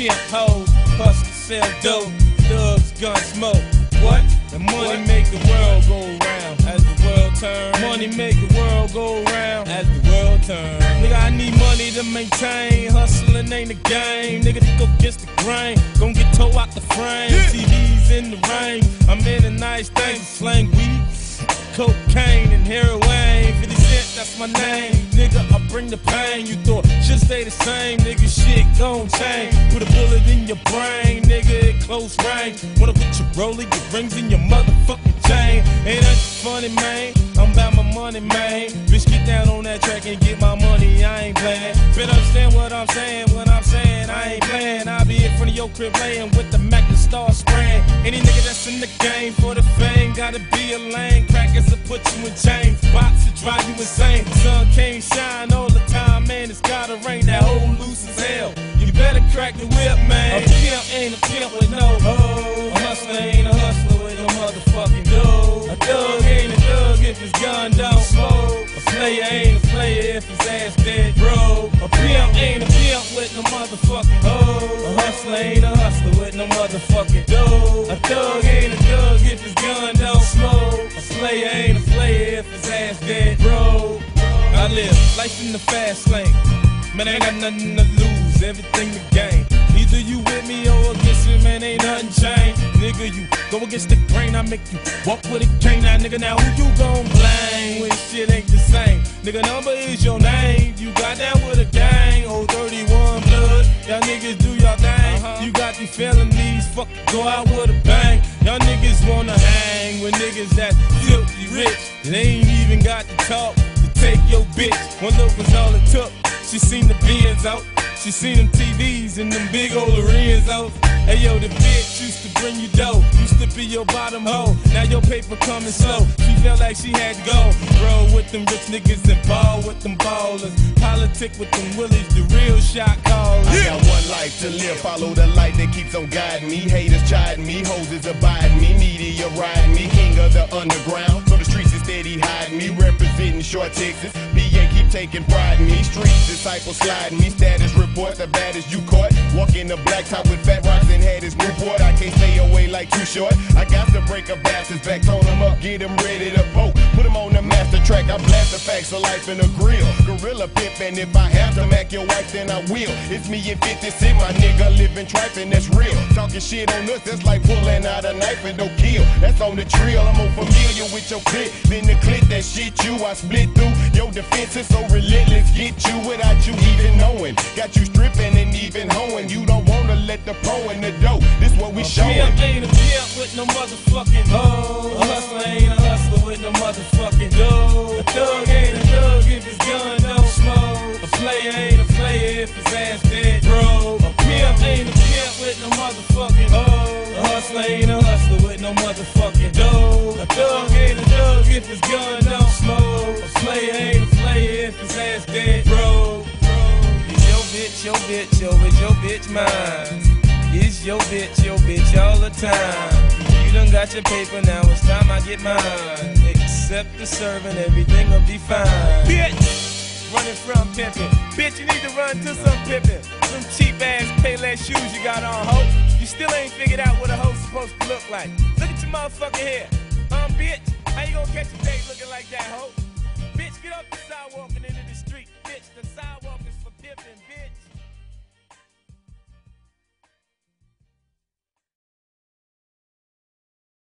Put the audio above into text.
pimp hoes, hustle, sell dope, thugs, gun smoke. What? The money make the world go round as the world turns. Money make the world go round as the world turns. Nigga, I need money to maintain. Hustling ain't a game. Nigga, to go against the grain. Gon' get towed out the frame. TVs in the rain. I'm in a nice thing. Slang weed, cocaine, and heroin. 50 Cent, that's my name. Nigga, I bring the pain. You thought should stay the same. Nigga, shit gon' change. Put a bullet in your brain. Nigga, at close range. Wanna put your roller, your rings in your motherfucking chain. Ain't that funny, man? I'm about my money, man. Bitch, get down on that track and get my money. I ain't playing. Better understand what I'm saying. When I'm saying I ain't playing, I'll be in front of your crib laying with the Mac and Star spraying. Any nigga that's in the game for the fame gotta be a lane. Crackers will put you in chains. Box to drive you insane. Sun can't shine all the time, man. It's gotta rain. That hole loose as hell. You better crack the whip, man. A pimp ain't a pimp with no hoe. A hustler ain't a hustler with no motherfucking dough. A thug ain't a thug if his gun don't smoke. A player ain't a player if his ass dead broke. A pimp ain't a pimp with no motherfucking hoe. A hustler ain't a hustler with no motherfucking dough. A thug ain't a thug if his gun don't smoke. A player ain't a player if his ass dead broke. I live life in the fast lane. Man, I ain't got nothing to lose, everything to gain. Either you with me or against me, man, ain't nothing changed. Nigga, you go against the grain, I make you walk with a cane. Now, nigga, now who you gon' blame when shit ain't the same? Nigga, number is your name. You got down with a gang, old 31 blood. Y'all niggas do y'all thing. You got these felonies, fuck, go out with a bang. Y'all niggas wanna hang with niggas that filthy rich. They ain't even got to talk to take your bitch. One look was all it took. She seen the Benz out, she seen them TVs and them big old Riz out. Hey yo, the bitch used to bring you dough, used to be your bottom hoe. Now your paper coming slow, she felt like she had to go. Roll with them rich niggas and ball with them ballers. Politic with them willies, the real shot callers. I got one life to live, follow the light that keeps on guiding me. Haters chiding me, hoes is abiding me, media riding me. King of the underground, so the streets is steady hiding me. Representing Short Texas, BA keep taking pride in me. Streets disciples sliding me, status report, the baddest you caught. Walking the black top with fat rocks and had his Newport. I can't stay away like Too Short. I got to break a bastard's back, tone him up, get him ready to vote. Put him on the master track, I blast the facts of life in a grill. Gorilla pimpin', if I have to mac your wife, then I will. It's me and 50 Cent, my nigga living trifin', that's real. Talking shit on us, that's like pulling out a knife and don't kill. That's on the trail, I'm more familiar with your clip. Then the clip that shit you, I split through. Your defense is so relentless, get you without you even knowing. Got you stripping and even hoeing. You don't wanna let the pro in the dough. This what we showing. A pimp ain't a pimp with no motherfucking hoe. A hustler ain't a hustler with no motherfucking dough. A thug ain't a thug if his gun don't smoke. A player ain't a player if his ass dead broke. A pimp ain't a pimp with no motherfucking hoe. A hustler ain't a hustler with no motherfucking dough. A thug ain't a thug if his gun don't smoke. A player ain't a player if his ass dead broke. Is your bitch mine? Is your bitch all the time? You done got your paper, now it's time I get mine. Accept the serving, everything will be fine. Bitch, running from pimpin'. Bitch, you need to run to some pimpin'. Some cheap ass Payless shoes you got on, ho. You still ain't figured out what a hoe's supposed to look like. Look at your motherfucking hair. Bitch, how you gonna catch a date looking like that, ho? Bitch, get off the sidewalk and into the street. Bitch, the sidewalk is for pimpin', bitch.